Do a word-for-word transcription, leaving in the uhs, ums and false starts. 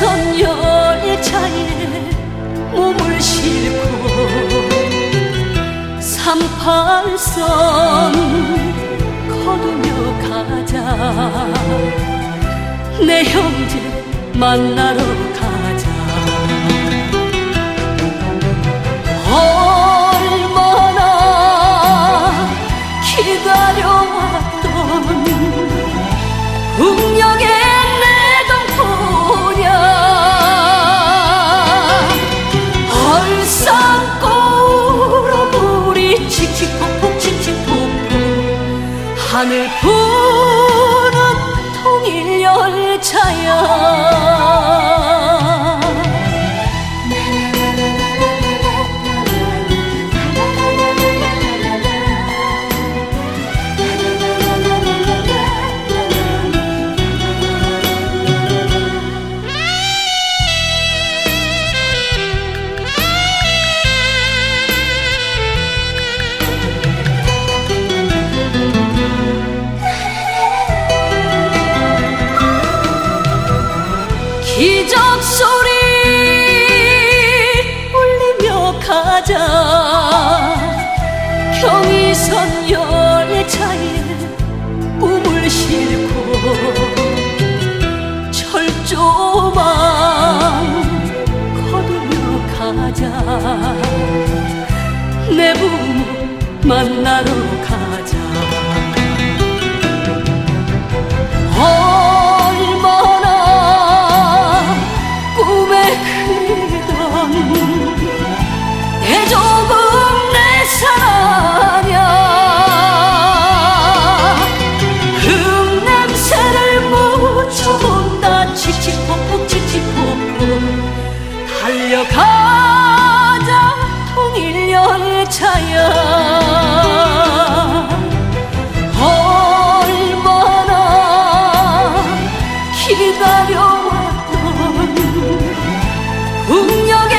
경의선 열차에 몸을 싣고 삼팔선 거두며 가자. 내 형제 만나러 가자. 얼마나 기다려왔던 운명의 내 동포냐. 얼싸고 울어불이 칙칙폭폭 칙칙폭폭 하늘 부는 통일열차야. 기적소리 울리며 가자. 경의선 열차에 꿈을 싣고 철조망 거두며 가자. 내 부모 만나러 가자. 내 조국 내 사랑이야. 흙냄새를 묻혀본다. 칙칙폭폭 칙칙폭폭 달려가자. 통일열차야. 얼마나 기다려왔던 운명